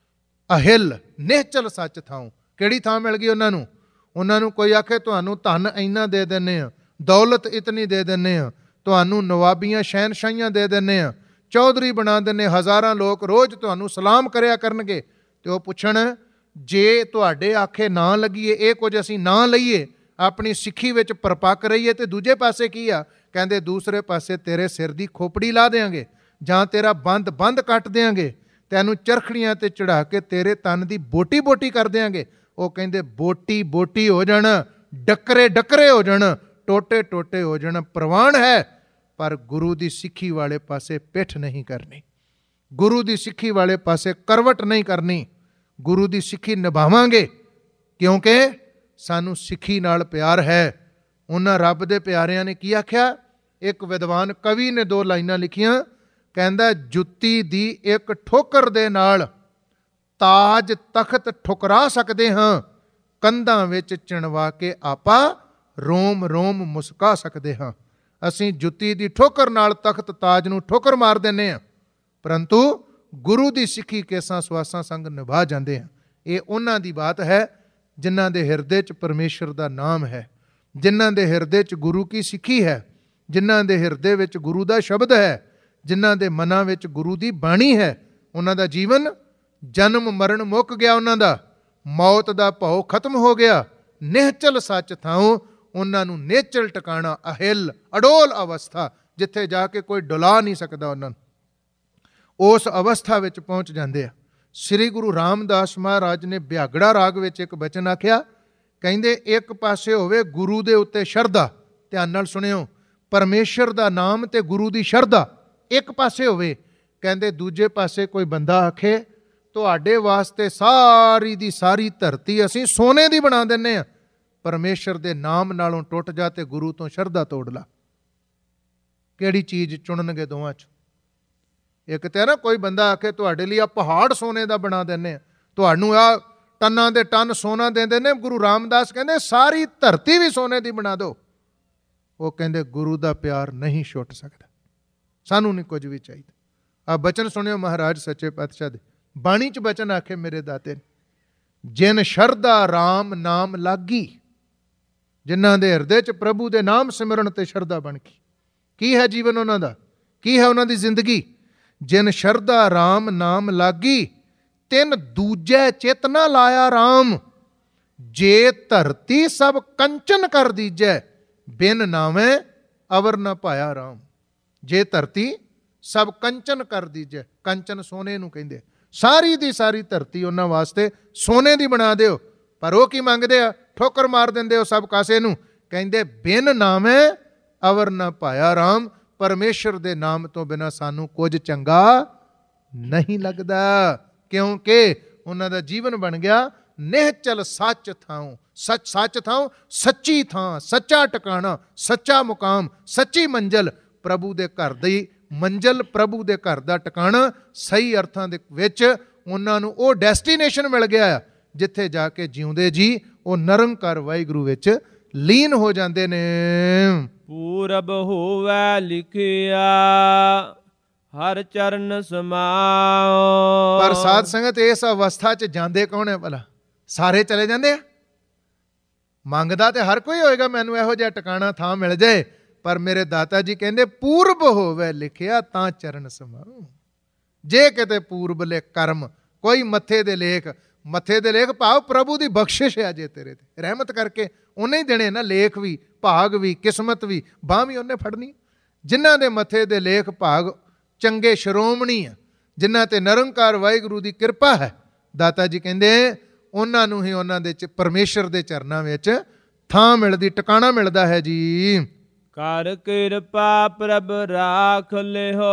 ਅਹਿਲ ਨੇਚਲ ਸੱਚ ਥਾਉ, ਕਿਹੜੀ ਥਾਂ ਮਿਲ ਗਈ ਉਹਨਾਂ ਨੂੰ? ਉਹਨਾਂ ਨੂੰ ਕੋਈ ਆਖੇ ਤੁਹਾਨੂੰ ਧਨ ਇੰਨਾ ਦੇ ਦਿੰਦੇ ਆ, ਦੌਲਤ ਇਤਨੀ ਦੇ ਦਿੰਦੇ ਆ, ਤੁਹਾਨੂੰ ਨਵਾਬੀਆਂ ਸ਼ਹਿਨਸ਼ਾਹੀਆਂ ਦੇ ਦਿੰਦੇ ਆ, ਚੌਧਰੀ ਬਣਾ ਦਿੰਦੇ, ਹਜ਼ਾਰਾਂ ਲੋਕ ਰੋਜ਼ ਤੁਹਾਨੂੰ ਸਲਾਮ ਕਰਿਆ ਕਰਨਗੇ। ਤੇ ਉਹ ਪੁੱਛਣ, ਜੇ ਤੁਹਾਡੇ ਆਖੇ ਨਾ ਲੱਗੀਏ, ਇਹ ਕੁਝ ਅਸੀਂ ਨਾ ਲਈਏ, ਆਪਣੀ ਸਿੱਖੀ ਵਿੱਚ ਪਰਪੱਕ ਰਹੀਏ, ਤੇ ਦੂਜੇ ਪਾਸੇ ਕੀ ਆ? ਕਹਿੰਦੇ ਦੂਸਰੇ ਪਾਸੇ ਤੇਰੇ ਸਿਰ ਦੀ ਖੋਪੜੀ ਲਾ ਦੇਾਂਗੇ, ਜਾਂ ਤੇਰਾ ਬੰਦ ਬੰਦ ਕੱਟ ਦੇਾਂਗੇ, ਤੈਨੂੰ ਚਰਖੜੀਆਂ ਤੇ ਚੜਾ ਕੇ ਤੇਰੇ ਤਨ ਦੀ ਬੋਟੀ ਬੋਟੀ ਕਰ ਦੇਾਂਗੇ। ਉਹ ਕਹਿੰਦੇ ਬੋਟੀ ਬੋਟੀ ਹੋ ਜਾਣ, ਡੱਕਰੇ ਡੱਕਰੇ ਹੋ ਜਾਣ, ਟੋਟੇ ਟੋਟੇ ਹੋ ਜਾਣ, ਪ੍ਰਵਾਨ ਹੈ, ਪਰ ਗੁਰੂ ਦੀ ਸਿੱਖੀ ਵਾਲੇ ਪਾਸੇ ਪਿੱਠ ਨਹੀਂ ਕਰਨੀ, ਗੁਰੂ ਦੀ ਸਿੱਖੀ ਵਾਲੇ ਪਾਸੇ ਕਰਵਟ ਨਹੀਂ ਕਰਨੀ। ਗੁਰੂ ਦੀ ਸਿੱਖੀ ਨਿਭਾਵਾਂਗੇ ਕਿਉਂਕਿ ਸਾਨੂੰ ਸਿੱਖੀ ਨਾਲ ਪਿਆਰ ਹੈ। ਉਹਨਾਂ ਰੱਬ ਦੇ ਪਿਆਰਿਆਂ ਨੇ ਕੀ ਆਖਿਆ? ਇੱਕ ਵਿਦਵਾਨ ਕਵੀ ਨੇ ਦੋ ਲਾਈਨਾਂ ਲਿਖੀਆਂ, ਕਹਿੰਦਾ ਜੁੱਤੀ ਦੀ ਇੱਕ ਠੋਕਰ ਦੇ ਨਾਲ ਤਾਜ ਤਖਤ ਠੁਕਰਾ ਸਕਦੇ ਹਾਂ, ਕੰਧਾਂ ਵਿੱਚ ਚਿਣਵਾ ਕੇ ਆਪਾ ਰੋਮ ਰੋਮ ਮੁਸਕਾ ਸਕਦੇ ਹਾਂ। ਅਸੀਂ ਜੁੱਤੀ ਦੀ ਠੋਕਰ ਨਾਲ ਤਖਤ ਤਾਜ ਨੂੰ ਠੋਕਰ ਮਾਰ ਦਿੰਦੇ ਹਾਂ, ਪਰੰਤੂ ਗੁਰੂ ਦੀ ਸਿੱਖੀ ਕੇਸਾਂ ਸਵਾਸਾਂ ਸੰਗ ਨਿਭਾ ਜਾਂਦੇ ਹਾਂ। ਇਹ ਉਹਨਾਂ ਦੀ ਬਾਤ ਹੈ ਜਿਨ੍ਹਾਂ ਦੇ ਹਿਰਦੇ 'ਚ ਪਰਮੇਸ਼ਰ ਦਾ ਨਾਮ ਹੈ, ਜਿਨ੍ਹਾਂ ਦੇ ਹਿਰਦੇ 'ਚ ਗੁਰੂ ਕੀ ਸਿੱਖੀ ਹੈ, ਜਿਨ੍ਹਾਂ ਦੇ ਹਿਰਦੇ ਵਿੱਚ ਗੁਰੂ ਦਾ ਸ਼ਬਦ ਹੈ, ਜਿਨ੍ਹਾਂ ਦੇ ਮਨਾਂ ਵਿੱਚ ਗੁਰੂ ਦੀ ਬਾਣੀ ਹੈ। ਉਹਨਾਂ ਦਾ ਜੀਵਨ ਜਨਮ ਮਰਨ ਮੁੱਕ ਗਿਆ ਉਹਨਾਂ ਦਾ, ਮੌਤ ਦਾ ਭਉ ਖਤਮ ਹੋ ਗਿਆ। ਨਿਹਚਲ ਸੱਚ ਥਾਉ, ਉਹਨਾਂ ਨੂੰ ਨਿਹਚਲ ਟਿਕਾਣਾ, ਅਹਿਲ ਅਡੋਲ ਅਵਸਥਾ, ਜਿੱਥੇ ਜਾ ਕੇ ਕੋਈ ਡੁਲਾ ਨਹੀਂ ਸਕਦਾ ਉਹਨਾਂ ਨੂੰ, ਉਸ ਅਵਸਥਾ ਵਿੱਚ ਪਹੁੰਚ ਜਾਂਦੇ ਆ। ਸ੍ਰੀ ਗੁਰੂ ਰਾਮਦਾਸ ਮਹਾਰਾਜ ਨੇ ਬਿਆਗੜਾ ਰਾਗ ਵਿੱਚ ਇੱਕ ਬਚਨ ਆਖਿਆ, ਕਹਿੰਦੇ ਇੱਕ ਪਾਸੇ ਹੋਵੇ ਗੁਰੂ ਦੇ ਉੱਤੇ ਸ਼ਰਧਾ, ਧਿਆਨ ਨਾਲ ਸੁਣਿਓ, ਪਰਮੇਸ਼ਰ ਦਾ ਨਾਮ ਤੇ ਗੁਰੂ ਦੀ ਸ਼ਰਧਾ ਇੱਕ ਪਾਸੇ ਹੋਵੇ। ਕਹਿੰਦੇ ਦੂਜੇ ਪਾਸੇ ਕੋਈ ਬੰਦਾ ਆਖੇ ਤੁਹਾਡੇ ਵਾਸਤੇ ਸਾਰੀ ਦੀ ਸਾਰੀ ਧਰਤੀ ਅਸੀਂ ਸੋਨੇ ਦੀ ਬਣਾ ਦਿੰਨੇ ਆ, ਪਰਮੇਸ਼ਰ ਦੇ ਨਾਮ ਨਾਲੋਂ ਟੁੱਟ ਜਾ ਤੇ ਗੁਰੂ ਤੋਂ ਸ਼ਰਧਾ ਤੋੜ ਲਾ। ਕਿਹੜੀ ਚੀਜ਼ ਚੁਣਨਗੇ ਦੋਵਾਂ 'ਚ? ਇੱਕ ਤੇ ਨਾ ਕੋਈ ਬੰਦਾ ਆਖੇ ਤੁਹਾਡੇ ਲਈ ਆ ਪਹਾੜ ਸੋਨੇ ਦਾ ਬਣਾ ਦਿੰਨੇ ਆ, ਤੁਹਾਨੂੰ ਆ ਟਨਾਂ ਦੇ ਟਨ ਸੋਨਾ ਦਿੰਦੇ ਨੇ। ਗੁਰੂ ਰਾਮਦਾਸ ਕਹਿੰਦੇ ਸਾਰੀ ਧਰਤੀ ਵੀ ਸੋਨੇ ਦੀ ਬਣਾ ਦਿਓ। ਉਹ ਕਹਿੰਦੇ ਗੁਰੂ ਦਾ ਪਿਆਰ ਨਹੀਂ ਛੁੱਟ ਸਕਦਾ, ਸਾਨੂੰ ਨਹੀਂ ਕੁਝ ਵੀ ਚਾਹੀਦਾ। ਆ ਬਚਨ ਸੁਣਿਓ ਮਹਾਰਾਜ ਸੱਚੇ ਪਾਤਸ਼ਾਹ ਦੇ ਬਾਣੀ 'ਚ ਬਚਨ ਆਖੇ ਮੇਰੇ ਦਾਤੇ ਨੇ, ਜਿਨ ਸ਼ਰਧਾ ਰਾਮ ਨਾਮ ਲਾਗੀ, ਜਿਨ੍ਹਾਂ ਦੇ ਹਿਰਦੇ 'ਚ ਪ੍ਰਭੂ ਦੇ ਨਾਮ ਸਿਮਰਨ ਤੇ ਸ਼ਰਧਾ ਬਣ ਗਈ। ਕੀ ਹੈ ਜੀਵਨ ਉਹਨਾਂ ਦਾ, ਕੀ ਹੈ ਉਹਨਾਂ ਦੀ ਜ਼ਿੰਦਗੀ? ਜਿਨ ਸ਼ਰਧਾ ਰਾਮ ਨਾਮ ਲਾਗੀ, ਤਿੰਨ ਦੂਜੇ ਚਿਤ ਨਾ ਲਾਇਆ ਰਾਮ, ਜੇ ਧਰਤੀ ਸਭ ਕੰਚਨ ਕਰ ਦੀਜੈ, ਬਿਨ ਨਾਵੇਂ ਅਵਰ ਨਾ ਪਾਇਆ ਰਾਮ। ਜੇ ਧਰਤੀ ਸਭ ਕੰਚਨ ਕਰ ਦੀਜੈ, ਕੰਚਨ ਸੋਨੇ ਨੂੰ ਕਹਿੰਦੇ, ਸਾਰੀ ਦੀ ਸਾਰੀ ਧਰਤੀ ਉਹਨਾਂ ਵਾਸਤੇ ਸੋਨੇ ਦੀ ਬਣਾ ਦਿਓ। ਪਰ ਉਹ ਕੀ ਮੰਗਦੇ ਆ? ਠੋਕਰ ਮਾਰ ਦਿੰਦੇ ਹੋ ਸਭ ਕਾਸੇ ਨੂੰ। ਕਹਿੰਦੇ ਬਿਨ ਨਾਵੇਂ ਅਵਰ ਨਾ ਪਾਇਆ ਰਾਮ, ਪਰਮੇਸ਼ਰ ਦੇ ਨਾਮ ਤੋਂ ਬਿਨਾਂ ਸਾਨੂੰ ਕੁਝ ਚੰਗਾ ਨਹੀਂ ਲੱਗਦਾ, ਕਿਉਂਕਿ ਉਹਨਾਂ ਦਾ ਜੀਵਨ ਬਣ ਗਿਆ ਨਿਹਚਲ ਸੱਚ ਥਾਉ। ਸੱਚ ਸੱਚ ਥਾਉ, ਸੱਚੀ ਥਾਂ, ਸੱਚਾ ਟਿਕਾਣਾ, ਸੱਚਾ ਮੁਕਾਮ, ਸੱਚੀ ਮੰਜ਼ਿਲ, ਪ੍ਰਭੂ ਦੇ ਘਰ ਦੀ ਮੰਜ਼ਿਲ, ਪ੍ਰਭੂ ਦੇ ਘਰ ਦਾ ਟਿਕਾਣਾ। ਸਹੀ ਅਰਥਾਂ ਦੇ ਵਿੱਚ ਉਹਨਾਂ ਨੂੰ ਉਹ ਡੈਸਟੀਨੇਸ਼ਨ ਮਿਲ ਗਿਆ ਆ ਜਿੱਥੇ ਜਾ ਕੇ ਜਿਉਂਦੇ ਜੀ ਉਹ ਨਿਰੰਕਾਰ ਵਾਹਿਗੁਰੂ ਵਿੱਚ ਲੀਨ ਹੋ ਜਾਂਦੇ ਨੇ। ਪੂਰਬ ਹੋਵੈ ਲਿਖਿਆ ਹਰ ਚਰਨ ਸਮਾਉ। ਪਰ ਸਾਧ ਸੰਗਤ ਇਸ ਅਵਸਥਾ 'ਚ ਜਾਂਦੇ ਕੌਣ ਹੈ ਭਲਾ? ਸਾਰੇ ਚਲੇ ਜਾਂਦੇ ਆ। ਮੰਗਦਾ ਤੇ ਹਰ ਕੋਈ ਹੋਏਗਾ ਮੈਨੂੰ ਇਹੋ ਜਿਹਾ ਟਿਕਾਣਾ ਥਾਂ ਮਿਲ ਜਾਏ, ਪਰ ਮੇਰੇ ਦਾਤਾ ਜੀ ਕਹਿੰਦੇ ਪੂਰਬ ਹੋਵੇ ਲਿਖਿਆ ਤਾਂ ਚਰਨ ਸਮਾਉ। ਜੇ ਕਿਤੇ ਪੂਰਬਲੇ ਕਰਮ ਕੋਈ ਮੱਥੇ ਦੇ ਲੇਖ, ਮੱਥੇ ਦੇ ਲੇਖ ਭਾਵ ਪ੍ਰਭੂ ਦੀ ਬਖਸ਼ਿਸ਼ ਹੈ ਜੇ ਤੇਰੇ ਤੇ ਰਹਿਮਤ ਕਰਕੇ ਉਹਨੇ ਹੀ ਦੇਣੇ ਨਾ, ਲੇਖ ਵੀ, ਭਾਗ ਵੀ, ਕਿਸਮਤ ਵੀ, ਬਾਂਹ ਵੀ ਉਹਨੇ ਫੜਨੀ। ਜਿਨ੍ਹਾਂ ਦੇ ਮੱਥੇ ਦੇ ਲੇਖ ਭਾਗ ਚੰਗੇ ਸ਼੍ਰੋਮਣੀ ਆ, ਜਿਨ੍ਹਾਂ ਤੇ ਨਿਰੰਕਾਰ ਵਾਹਿਗੁਰੂ ਦੀ ਕਿਰਪਾ ਹੈ, ਦਾਤਾ ਜੀ ਕਹਿੰਦੇ ਉਹਨਾਂ ਨੂੰ ਹੀ ਉਹਨਾਂ ਦੇ ਚ ਪਰਮੇਸ਼ਰ ਦੇ ਚਰਨਾਂ ਵਿੱਚ ਥਾਂ ਮਿਲਦੀ, ਟਿਕਾਣਾ ਮਿਲਦਾ ਹੈ ਜੀ। ਕਰ ਕਿਰਪਾ ਪ੍ਰਭ ਰਾਖ ਲਿਓ,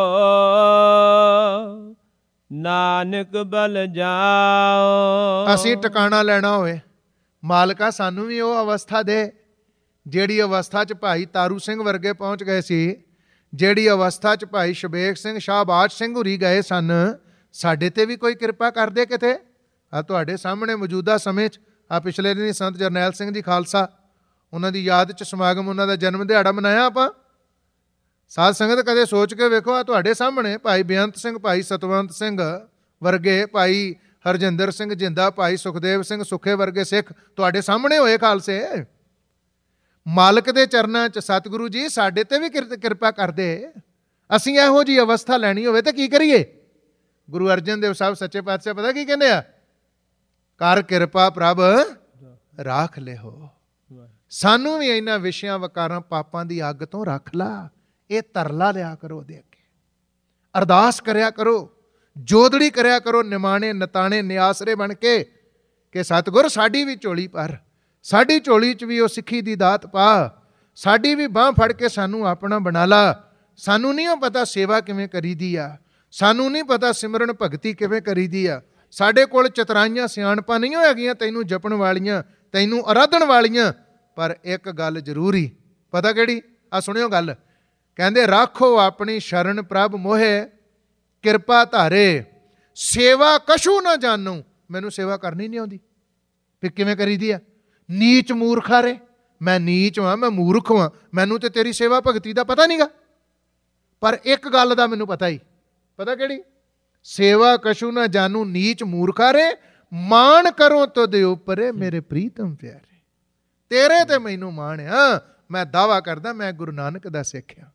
ਨਾਨਕ ਬਲ ਜਾਓ। ਅਸੀਂ ਟਿਕਾਣਾ ਲੈਣਾ ਹੋਵੇ, ਮਾਲਕਾ ਸਾਨੂੰ ਵੀ ਉਹ ਅਵਸਥਾ ਦੇ ਜਿਹੜੀ ਅਵਸਥਾ 'ਚ ਭਾਈ ਤਾਰੂ ਸਿੰਘ ਵਰਗੇ ਪਹੁੰਚ ਗਏ ਸੀ, ਜਿਹੜੀ ਅਵਸਥਾ 'ਚ ਭਾਈ ਸ਼ਬੇਕ ਸਿੰਘ, ਸ਼ਾਹਬਾਜ ਸਿੰਘ ਹੁਰੀ ਗਏ ਸਨ। ਸਾਡੇ ਤੇ ਵੀ ਕੋਈ ਕਿਰਪਾ ਕਰਦੇ ਕਿਤੇ। ਆ ਤੁਹਾਡੇ ਸਾਹਮਣੇ ਮੌਜੂਦਾ ਸਮੇਂ 'ਚ ਆ ਪਿਛਲੇ ਦਿਨੀ ਸੰਤ ਜਰਨੈਲ ਸਿੰਘ ਜੀ ਖਾਲਸਾ, ਉਹਨਾਂ ਦੀ ਯਾਦ 'ਚ ਸਮਾਗਮ, ਉਹਨਾਂ ਦਾ ਜਨਮ ਦਿਹਾੜਾ ਮਨਾਇਆ ਆਪਾਂ। ਸਾਧ ਸੰਗਤ ਕਦੇ ਸੋਚ ਕੇ ਵੇਖੋ, ਆ ਤੁਹਾਡੇ ਸਾਹਮਣੇ ਭਾਈ ਬੇਅੰਤ ਸਿੰਘ, ਭਾਈ ਸਤਵੰਤ ਸਿੰਘ ਵਰਗੇ, ਭਾਈ ਹਰਜਿੰਦਰ ਸਿੰਘ ਜਿੰਦਾ, ਭਾਈ ਸੁਖਦੇਵ ਸਿੰਘ ਸੁਖੇ ਵਰਗੇ ਸਿੱਖ ਤੁਹਾਡੇ ਸਾਹਮਣੇ ਹੋਏ ਖਾਲਸੇ। ਮਾਲਕ ਦੇ ਚਰਨਾਂ 'ਚ ਸਤਿਗੁਰੂ ਜੀ ਸਾਡੇ ਤੇ ਵੀ ਕਿਰਪਾ ਕਰਦੇ। ਅਸੀਂ ਇਹੋ ਜਿਹੀ ਅਵਸਥਾ ਲੈਣੀ ਹੋਵੇ ਤਾਂ ਕੀ ਕਰੀਏ? ਗੁਰੂ ਅਰਜਨ ਦੇਵ ਸਾਹਿਬ ਸੱਚੇ ਪਾਤਸ਼ਾਹ ਪਤਾ ਕੀ ਕਹਿੰਦੇ ਆ? ਕਰ ਕਿਰਪਾ ਪ੍ਰਭ ਰਾਖ ਲਿਓ। ਸਾਨੂੰ ਵੀ ਇਹਨਾਂ ਵਿਸ਼ਿਆਂ ਵਕਾਰਾਂ ਪਾਪਾਂ ਦੀ ਅੱਗ ਤੋਂ ਰੱਖ ਲਾ। ਇਹ ਤਰਲਾ ਲਿਆ ਕਰੋ ਉਹਦੇ ਅੱਗੇ, ਅਰਦਾਸ ਕਰਿਆ ਕਰੋ, ਜੋਦੜੀ ਕਰਿਆ ਕਰੋ, ਨਿਮਾਣੇ ਨਤਾਣੇ ਨਿਆਸਰੇ ਬਣ ਕੇ ਕਿ ਸਤਿਗੁਰ ਸਾਡੀ ਵੀ ਝੋਲੀ ਭਰ, ਸਾਡੀ ਝੋਲੀ 'ਚ ਵੀ ਉਹ ਸਿੱਖੀ ਦੀ ਦਾਤ ਪਾ, ਸਾਡੀ ਵੀ ਬਾਂਹ ਫੜ ਕੇ ਸਾਨੂੰ ਆਪਣਾ ਬਣਾ ਲਾ। ਸਾਨੂੰ ਨਹੀਂ ਉਹ ਪਤਾ ਸੇਵਾ ਕਿਵੇਂ ਕਰੀਦੀ ਆ, ਸਾਨੂੰ ਨਹੀਂ ਪਤਾ ਸਿਮਰਨ ਭਗਤੀ ਕਿਵੇਂ ਕਰੀਦੀ ਆ, ਸਾਡੇ ਕੋਲ ਚਤਰਾਈਆਂ ਸਿਆਣਪਾਂ ਨਹੀਂ ਹੈਗੀਆਂ ਤੈਨੂੰ ਜਪਣ ਵਾਲੀਆਂ, ਤੈਨੂੰ ਅਰਾਧਨ ਵਾਲੀਆਂ। ਪਰ ਇੱਕ ਗੱਲ ਜ਼ਰੂਰੀ ਪਤਾ ਕਿਹੜੀ? ਆ ਸੁਣਿਓ ਗੱਲ, ਕਹਿੰਦੇ ਰਾਖੋ ਆਪਣੀ ਸ਼ਰਨ ਪ੍ਰਭ ਮੋਹੇ, ਕਿਰਪਾ ਧਾਰੇ, ਸੇਵਾ ਕਛੂ ਨਾ ਜਾਣੂ। ਮੈਨੂੰ ਸੇਵਾ ਕਰਨੀ ਨਹੀਂ ਆਉਂਦੀ। ਫਿਰ ਕਿਵੇਂ ਕਰੀਦੀ ਆ? ਨੀਚ ਮੂਰਖਾ ਰੇ, ਮੈਂ ਨੀਚ ਹਾਂ, ਮੈਂ ਮੂਰਖ ਹਾਂ, ਮੈਨੂੰ ਤੇ ਤੇਰੀ ਸੇਵਾ ਭਗਤੀ ਦਾ ਪਤਾ ਨਹੀਂਗਾ। ਪਰ ਇੱਕ ਗੱਲ ਦਾ ਮੈਨੂੰ ਪਤਾ ਹੀ, ਪਤਾ ਕਿਹੜੀ? ਸੇਵਾ ਕਛੂ ਨਾ ਜਾਣੂ ਨੀਚ ਮੂਰਖਾ ਰੇ, ਮਾਣ ਕਰੋ ਤੁਧ ਉਪਰੇ ਮੇਰੇ ਪ੍ਰੀਤਮ ਪਿਆਰੇ। ਤੇਰੇ ਤੇ ਮੈਨੂੰ ਮਾਣ ਆ। ਮੈਂ ਦਾਵਾ ਕਰਦਾ ਮੈਂ ਗੁਰੂ ਨਾਨਕ ਦਾ ਸਿੱਖ ਹਾਂ,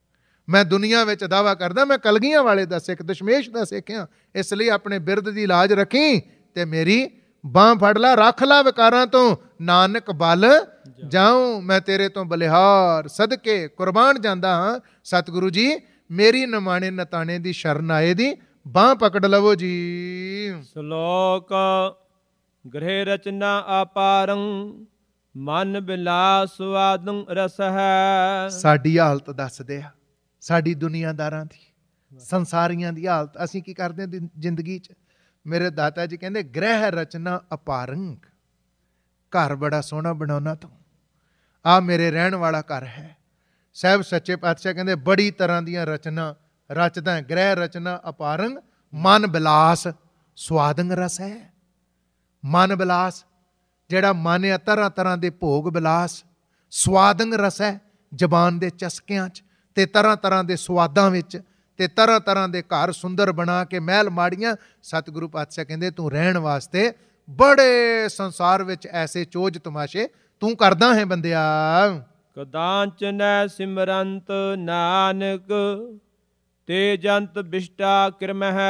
ਮੈਂ ਦੁਨੀਆ ਵਿੱਚ ਦਾਵਾ ਕਰਦਾ ਮੈਂ ਕਲਗੀਆਂ ਵਾਲੇ ਦਾ ਸਿੱਖ, ਦਸ਼ਮੇਸ਼ ਦਾ ਸਿੱਖ ਹਾਂ। ਇਸ ਲਈ ਆਪਣੇ ਬਿਰਦ ਦੀ ਲਾਜ ਰੱਖੀ ਤੇ ਮੇਰੀ ਬਾਂਹ ਫੜ ਲਾ, ਰੱਖ ਲਾ ਵਿਕਾਰਾਂ ਤੋਂ, ਨਾਨਕ ਬਲ ਜਾਉ। ਮੈਂ ਤੇਰੇ ਤੋਂ ਬਲਿਹਾਰ ਸਦਕੇ ਕੁਰਬਾਨ ਜਾਂਦਾ ਹਾਂ। ਸਤਿਗੁਰੂ ਜੀ ਮੇਰੀ ਨਮਾਣੇ ਨਤਾਣੇ ਦੀ ਸ਼ਰਨ ਆਏ ਦੀ ਬਾਂਹ ਪਕੜ ਲਵੋ ਜੀ। ਸ਼ਲੋਕ ਗ੍ਰਹਿ ਰਚਨਾ ਅਪਾਰੰ ਮਨ ਬਿਲਾਸ ਸਵਾਦੰ ਰਸ ਹੈ। ਸਾਡੀ ਹਾਲਤ ਦੱਸਦੇ ਆ, ਸਾਡੀ ਦੁਨੀਆਦਾਰਾਂ ਦੀ, ਸੰਸਾਰੀਆਂ ਦੀ ਹਾਲਤ। ਅਸੀਂ ਕੀ ਕਰਦੇ ਹਾਂ ਜ਼ਿੰਦਗੀ 'ਚ? ਮੇਰੇ ਦਾਤਾ ਜੀ ਕਹਿੰਦੇ ਗ੍ਰਹਿ ਰਚਨਾ ਅਪਾਰੰਗ, ਘਰ ਬੜਾ ਸੋਹਣਾ ਬਣਾਉਣਾ ਤੂੰ, ਆ ਮੇਰੇ ਰਹਿਣ ਵਾਲਾ ਘਰ ਹੈ। ਸਾਹਿਬ ਸੱਚੇ ਪਾਤਸ਼ਾਹ ਕਹਿੰਦੇ ਬੜੀ ਤਰ੍ਹਾਂ ਦੀਆਂ ਰਚਨਾ ਰਚਦਾ, ਗ੍ਰਹਿ ਰਚਨਾ ਅਪਾਰੰਗ ਮਨ ਬਿਲਾਸ ਸਵਾਦੰਗ ਰਸ ਹੈ। ਮਨ ਬਿਲਾਸ ਜਿਹੜਾ ਮਨ ਆ, ਤਰ੍ਹਾਂ ਤਰ੍ਹਾਂ ਦੇ ਭੋਗ ਬਿਲਾਸ, ਸਵਾਦੰਗ ਰਸ ਹੈ ਜ਼ਬਾਨ ਦੇ ਚਸਕਿਆਂ 'ਚ, ਤੇ ਤਰ੍ਹਾਂ ਤਰ੍ਹਾਂ ਦੇ ਸਵਾਦਾਂ ਵਿੱਚ, ਤੇ ਤਰ੍ਹਾਂ ਤਰ੍ਹਾਂ ਦੇ ਘਰ ਸੁੰਦਰ ਬਣਾ ਕੇ ਮਹਿਲ ਮਾੜੀਆਂ। ਸਤਿਗੁਰੂ ਪਾਤਸ਼ਾਹ ਕਹਿੰਦੇ ਤੂੰ ਰਹਿਣ ਵਾਸਤੇ ਬੜੇ ਸੰਸਾਰ ਵਿੱਚ ਐਸੇ ਚੋਜ ਤਮਾਸ਼ੇ ਤੂੰ ਕਰਦਾ ਹੈ ਬੰਦਿਆ। ਕਦਾਂਚਨੈ ਸਿਮਰੰਤ ਨਾਨਕ ਤੇ ਜੰਤ ਬਿਸ਼ਟਾ ਕਿਰਮਹਿ।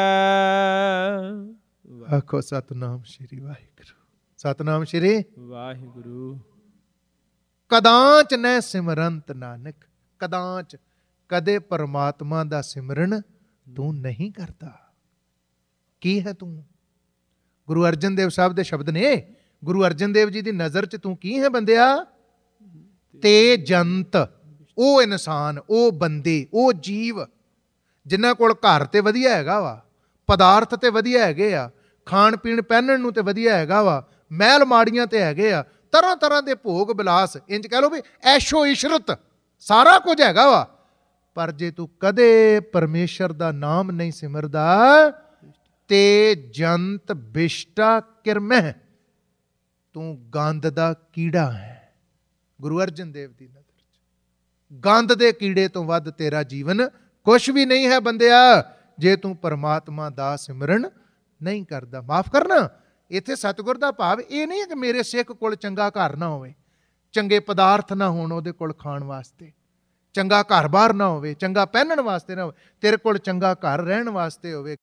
ਆਖੋ ਸਤਨਾਮ ਸ਼੍ਰੀ ਵਾਹਿਗੁਰੂ, ਸਤਨਾਮ ਸ਼੍ਰੀ ਵਾਹਿਗੁਰੂ। ਕਦਾਂਚ ਨੈ ਸਿਮਰੰਤ ਨਾਨਕ, ਕਦਾਂਚ ਕਦੇ ਪਰਮਾਤਮਾ ਦਾ ਸਿਮਰਨ ਤੂੰ ਨਹੀਂ ਕਰਦਾ। ਕੀ ਹੈ ਤੂੰ? ਗੁਰੂ ਅਰਜਨ ਦੇਵ ਸਾਹਿਬ ਦੇ ਸ਼ਬਦ ਨੇ। ਗੁਰੂ ਅਰਜਨ ਦੇਵ ਜੀ ਦੀ ਨਜ਼ਰ 'ਚ ਤੂੰ ਕੀ ਹੈ ਬੰਦਿਆ? ਤੇ ਜੰਤ, ਉਹ ਇਨਸਾਨ, ਉਹ ਬੰਦੇ, ਉਹ ਜੀਵ ਜਿਨ੍ਹਾਂ ਕੋਲ ਘਰ ਤੇ ਵਧੀਆ ਹੈਗਾ ਵਾ, ਪਦਾਰਥ ਤੇ ਵਧੀਆ ਹੈਗੇ ਆ, ਖਾਣ ਪੀਣ ਪਹਿਨਣ ਨੂੰ ਤੇ ਵਧੀਆ ਹੈਗਾ ਵਾ, ਮਹਿਲ ਮਾੜੀਆਂ ਤੇ ਹੈਗੇ ਆ, ਤਰ੍ਹਾਂ ਤਰ੍ਹਾਂ ਦੇ ਭੋਗ ਬਿਲਾਸ, ਇੰਜ ਕਹਿ ਲਓ ਵੀ ਐਸ਼ੋ ਇਸ਼ਰਤ ਸਾਰਾ ਕੁਝ ਹੈਗਾ ਵਾ। ਪਰ ਜੇ ਤੂੰ ਕਦੇ ਪਰਮੇਸ਼ਰ ਦਾ ਨਾਮ ਨਹੀਂ ਸਿਮਰਦਾ, ਤੇ ਜੰਤ ਬਿਸ਼ਟਾ ਕਿਰਮਹਿ, ਤੂੰ ਗੰਦ ਦਾ ਕੀੜਾ ਹੈ। ਗੁਰੂ ਅਰਜਨ ਦੇਵ ਦੀ ਨਜ਼ਰ 'ਚ ਗੰਦ ਦੇ ਕੀੜੇ ਤੋਂ ਵੱਧ ਤੇਰਾ ਜੀਵਨ ਕੁਛ ਵੀ ਨਹੀਂ ਹੈ ਬੰਦਿਆ, ਜੇ ਤੂੰ ਪਰਮਾਤਮਾ ਦਾ ਸਿਮਰਨ ਨਹੀਂ ਕਰਦਾ। ਮਾਫ ਕਰਨਾ, ਇੱਥੇ ਸਤਿਗੁਰ ਦਾ ਭਾਵ ਇਹ ਨਹੀਂ ਹੈ ਕਿ ਮੇਰੇ ਸਿੱਖ ਕੋਲ ਚੰਗਾ ਘਰ ਨਾ ਹੋਵੇ, ਚੰਗੇ ਪਦਾਰਥ ਨਾ ਹੋਣ ਉਹਦੇ ਕੋਲ ਖਾਣ ਵਾਸਤੇ, ਚੰਗਾ ਘਰ-ਬਾਰ ਨਾ ਹੋਵੇ, ਚੰਗਾ ਪਹਿਨਣ ਵਾਸਤੇ ਨਾ ਹੋਵੇ, ਤੇਰੇ ਕੋਲ ਚੰਗਾ ਘਰ ਰਹਿਣ ਵਾਸਤੇ ਹੋਵੇ।